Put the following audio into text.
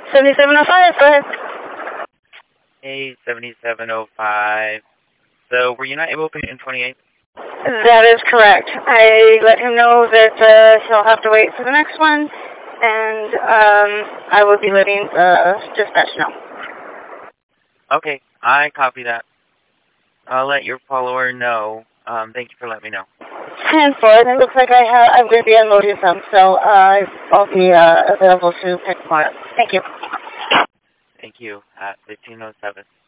7705, go ahead. Hey, 7705. So, were you not able to in 28? That is correct. I let him know that he'll have to wait for the next one, and I will be letting dispatch know. Okay, I copy that. I'll let your follower know. Thank you for letting me know. 10-4, it looks like I'm going to be unloading some, so I'll be available to pick more up. Thank you. Thank you. At 1507.